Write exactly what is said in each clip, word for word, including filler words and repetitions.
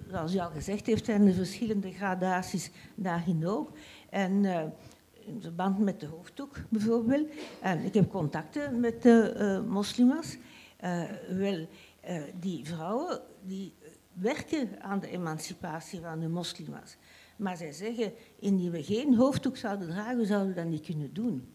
zoals u al gezegd heeft, zijn er verschillende gradaties daarin ook. En uh, in verband met de hoofddoek bijvoorbeeld. En ik heb contacten met de uh, moslima's. Uh, wel, uh, die vrouwen die werken aan de emancipatie van de moslima's. Maar zij zeggen, indien we geen hoofddoek zouden dragen, zouden we dat niet kunnen doen.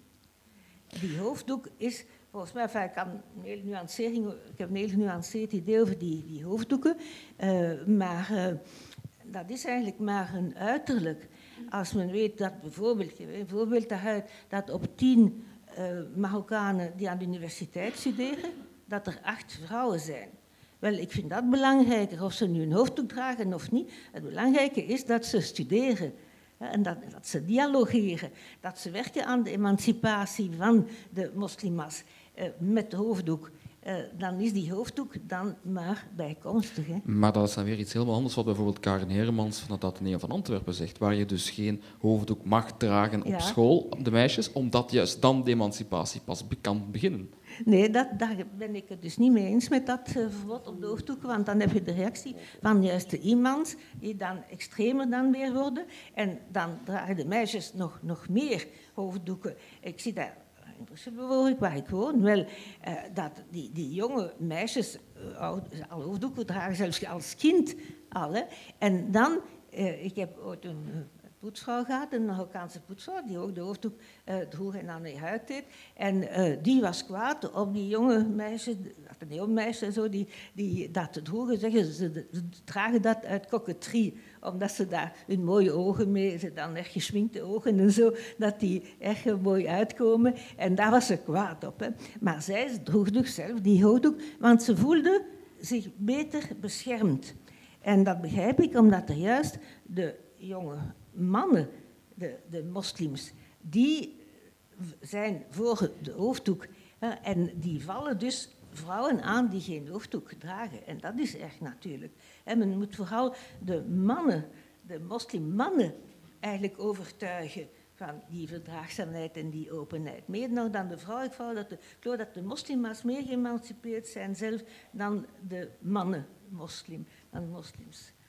Die hoofddoek is, volgens mij, enfin, ik, kan een hele nuancering, ik heb een heel genuanceerd idee over die, die hoofddoeken, uh, maar uh, dat is eigenlijk maar een uiterlijk. Als men weet dat bijvoorbeeld, een voorbeeld daaruit, dat op tien uh, Marokkanen die aan de universiteit studeren, dat er acht vrouwen zijn. Wel, ik vind dat belangrijker, of ze nu een hoofddoek dragen of niet. Het belangrijke is dat ze studeren. En dat, dat ze dialogeren, dat ze werken aan de emancipatie van de moslima's uh, met de hoofddoek. Uh, dan is die hoofddoek dan maar bijkomstig. Hè. Maar dat is dan weer iets helemaal anders wat bijvoorbeeld Karen Heremans van het Atheneum van Antwerpen zegt, waar je dus geen hoofddoek mag dragen op ja. school, de meisjes, omdat juist dan de emancipatie pas kan beginnen. Nee, dat, daar ben ik het dus niet mee eens met dat uh, verbod op de hoofddoeken, want dan heb je de reactie van juist de imams, die dan extremer dan weer worden. En dan dragen de meisjes nog, nog meer hoofddoeken. Ik zie dat in Brussel bijvoorbeeld, waar ik woon, wel, uh, dat die, die jonge meisjes uh, al hoofddoeken dragen, zelfs als kind al. Hè. En dan, uh, ik heb ooit een uh, poetsvrouw gehad, een Marokkaanse poetsvrouw, die ook de hoofddoek uh, droeg en aan de huid deed. En uh, die was kwaad op die jonge meisjes, de jonge meisjes en zo, die, die dat droegen. Zeggen ze, ze, ze dragen dat uit coquetterie, omdat ze daar hun mooie ogen mee, ze dan echt geschminkte ogen en zo, dat die echt mooi uitkomen. En daar was ze kwaad op. Hè. Maar zij droeg dus zelf die hoofddoek, want ze voelde zich beter beschermd. En dat begrijp ik, omdat er juist de jonge mannen, de, de moslims, die zijn voor de hoofddoek. Hè, en die vallen dus vrouwen aan die geen hoofddoek dragen. En dat is erg natuurlijk. En men moet vooral de mannen, de moslimmannen, eigenlijk overtuigen van die verdraagzaamheid en die openheid. Meer nog dan de vrouw. Ik geloof dat de, ik geloof dat de moslima's meer geëmancipeerd zijn zelf dan de mannen moslim, dan de moslims.